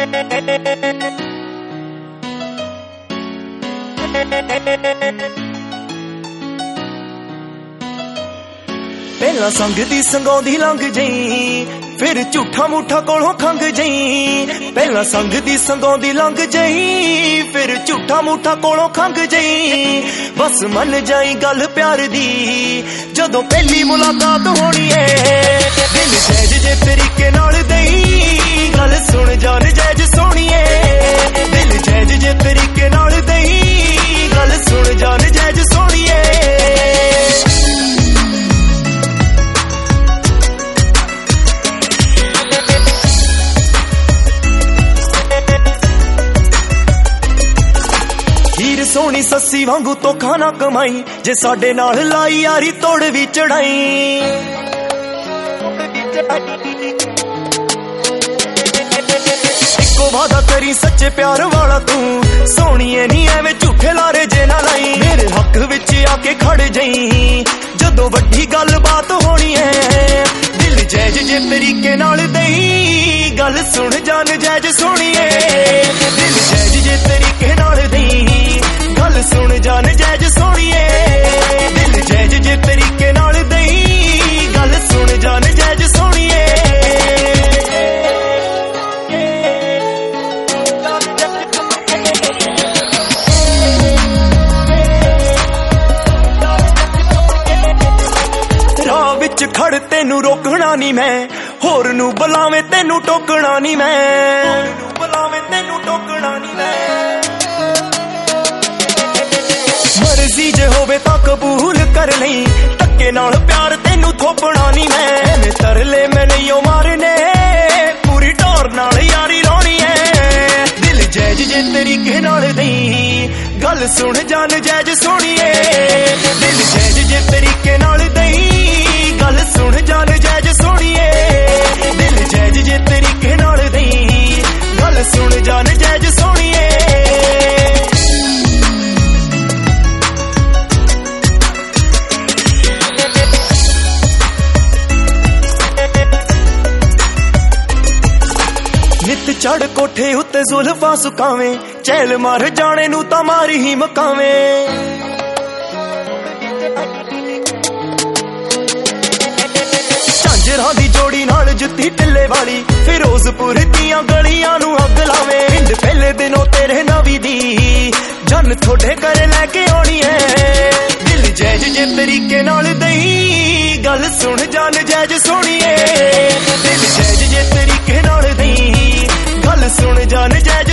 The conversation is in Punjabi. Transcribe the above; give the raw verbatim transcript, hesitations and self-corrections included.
ਪਹਿਲਾਂ ਸੰਗ ਦੀ ਸੰਗਾਉਂਦੀ ਲੰਘ ਜਈ, ਫਿਰ ਝੂਠਾ ਮੂਠਾ ਕੋਲੋਂ ਖੰਗ ਜਈ। ਪਹਿਲਾਂ ਸੰਗ ਦੀ ਸੰਗਾਉਂਦੀ ਲੰਘ ਜਈ, ਫਿਰ ਝੂਠਾ ਮੂਠਾ ਕੋਲੋਂ ਖੰਗ ਜਈ। ਬਸ ਮੰਨ ਜਾਈ ਗੱਲ ਪਿਆਰ ਦੀ, ਜਦੋਂ ਪਹਿਲੀ ਮੁਲਾਕਾਤ ਹੋਣੀ ਏ। ਦਿਲ ਸਹਿਜ ਜੇ ਤਰੀਕੇ ਨਾਲ ਦਈ, ਗੱਲ ਸੁਣ ਜਾਨ ਜੈਜ ਸੋਹਣੀਏ। ਦਿਲ ਸਹਿਜ ਜੇ ਤਰੀਕੇ ਨਾਲ ਦਈ, ਗੱਲ ਸੁਣ ਜਾਨ ਜੈਜ ਸੋਹਣੀਏ। ਸੋਹਣੀ ਸੱਸੀ ਵਾਂਗੂ ਧੋਖਾ ਨਾ ਕਮਾਈ, ਜੇ ਸਾਡੇ ਨਾਲ ਲਾਈ ਯਾਰੀ ਤੋੜ ਵੀ ਚੜਾਈ। ਇੱਕੋ ਵਾਦਾ ਕਰੀ ਸੱਚੇ ਪਿਆਰ ਵਾਲਾ ਤੂੰ, ਸੋਹਣੀਏ ਨੀ ਐਵੇਂ ਝੂਠੇ ਲਾਰੇ ਜੇ ਨਾ ਲਾਈ। ਮੇਰੇ ਹੱਕ ਵਿੱਚ ਆ ਕੇ ਖੜ ਜਈ, ਜਦੋਂ ਵੱਡੀ ਗੱਲਬਾਤ ਹੋਣੀ ਐ। ਦਿਲ ਜੈਜ ਜੇ ਤਰੀਕੇ ਨਾਲ ਦਈ, ਗੱਲ ਸੁਣ ਜਾਨ ਜੈਜ ਸੋਹਣੀਏ। ਦਿਲ ਜੈਜ ਜੇ ਤਰੀਕੇ ਨਾਲ ਦਈ, ਗੱਲ ਸੁਣ ਜਾਨ ਜੈਜ ਸੋਹਣੀਏ। ਦਿਲ ਜੈਜ ਜੇ ਤਰੀਕੇ ਨਾਲ ਦਈ, ਗੱਲ ਸੁਣ ਜਾਨ ਜੈਜ ਸੋਹਣੀਏ। ਰਾਹ ਵਿੱਚ ਖੜ ਤੈਨੂੰ ਰੋਕਣਾ ਨੀ ਮੈਂ, ਹੋਰ ਨੂੰ ਬੁਲਾਵੇਂ ਤੈਨੂੰ ਟੋਕਣਾ ਨੀ ਮੈਂ। ਬੁਲਾਵੇਂ ਤੈਨੂੰ ਟੋਕਣਾ ਨੀ ਮੈਂ। ਮਰਜ਼ੀ ਜੇ ਹੋਵੇ ਤਾਂ ਕਬੂਲ ਕਰ ਲਈ, ਧੱਕੇ ਨਾਲ ਪਿਆਰ ਤੈਨੂੰ ਥੋਪਣਾ ਨੀ ਮੈਂ। ਮੈਂ ਤਰਲੇ ਮੈਂ ਨਹੀਂ ਓ ਮਾਰਨੇ, ਪੂਰੀ ਢੋਰ ਨਾਲ ਯਾਰੀ ਲਾਉਣੀ ਐ। ਦਿਲ ਜੈਜ ਜੇ ਤਰੀਕੇ ਨਾਲ ਦਈ, ਗੱਲ ਸੁਣ ਜਾਨ ਜੈਜ ਸੋਹਣੀਏ। ਦਿਲ ਜੈਜ ਜੇ ਤਰੀਕੇ ਨਾਲ ਦਈ, ਗੱਲ ਸੁਣ ਜਾਨ ਜੈਜ ਸੋਹਣੀਏ। ਦਿਲ ਜੈਜ ਜੇ ਤਰੀਕੇ ਨਾਲ ਦਈ, ਗੱਲ ਸੁਣ ਜਾਨ ਜੈਜ ਸੋਹਣੀਏ। ਨਿੱਤ ਚੜ ਕੋਠੇ ਉੱਤੇ ਜ਼ੁਲਫਾਂ ਸੁਕਾਵੇਂ, ਚੈਲ ਮਾਰ ਜਾਣੇ ਨੂੰ ਤਾਂ ਮਾਰੀ ਹੀ ਮਕਾਵੇਂ। ਝਾਂਜਰਾਂ ਦੀ ਜੋੜੀ ਨਾਲ ਜੁੱਤੀ ਟਿੱਲੇ ਵਾਲੀ, ਫਿਰੋਜ਼ਪੁਰ ਦੀਆਂ ਗਲੀਆਂ ਨੂੰ ਅੱਗ ਲਾਵੇਂ। ਪਿੰਡ ਪਹਿਲੇ ਦਿਨੋਂ ਤੇਰੇ ਨਵੀਂ ਦੀ, ਜਨ ਥੋੜੇ ਘਰੇ ਲੈ ਕੇ ਆਉਣੀ ਐ। ਦਿਲ ਜੈਜ ਜੇ ਤਰੀਕੇ ਨਾਲ ਦਈ, ਗੱਲ ਸੁਣ ਜਾਨ ਜੈਜ ਸੋਹਣੀਏ। ਦਿਲ ਜੈਜ ਜੇ ਤਰੀਕੇ ਨਾਲ ਦਈ, ਗੱਲ ਸੁਣ ਜਾਨ ਜੈਜ